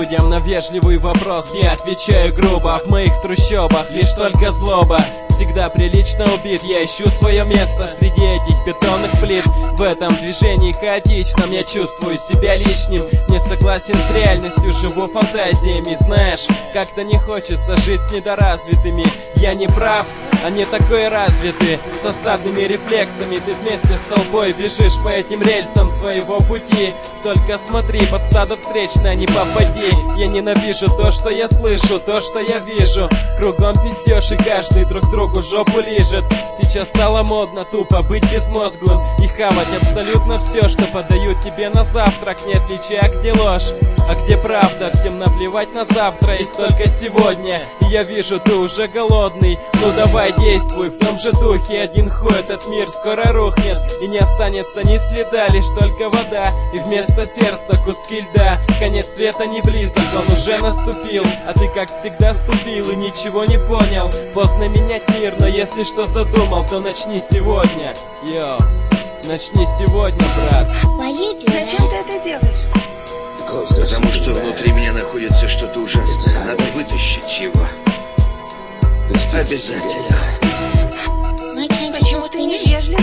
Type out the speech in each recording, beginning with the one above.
людям на вежливый вопрос я отвечаю грубо. В моих трущобах лишь только злоба. Всегда прилично убит, я ищу свое место среди этих бетонных плит. В этом движении хаотичном я чувствую себя лишним. Не согласен с реальностью, живу фантазиями. Знаешь, как-то не хочется жить с недоразвитыми. Я не прав, они такой развиты. Со стадными рефлексами ты вместе с толпой бежишь по этим рельсам своего пути. Только смотри, под стадо встречное не попади. Я ненавижу то, что я слышу, то, что я вижу. Кругом пиздешь и каждый друг другу жопу лижет. Сейчас стало модно тупо быть безмозглым и хавать абсолютно все, что подают тебе на завтрак, не отличая, где ложь, а где правда. Всем наплевать на завтра, есть только сегодня. И я вижу, ты уже голодный. Ну давай действуй в том же духе. Один хуй, этот мир скоро рухнет, и не останется ни следа, лишь только вода. И вместо сердца куски льда. Конец света не близок, он уже наступил. А ты как всегда ступил и ничего не понял. Поздно менять мир, но если что задумал, то начни сегодня. Йоу, начни сегодня, брат. Зачем ты это делаешь? Потому что внутри меня находится что-то ужасное. Надо вытащить его. Обязательно. Почему ты не вежлив?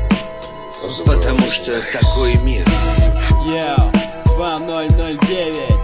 Потому что такой мир. Йоу, 2009.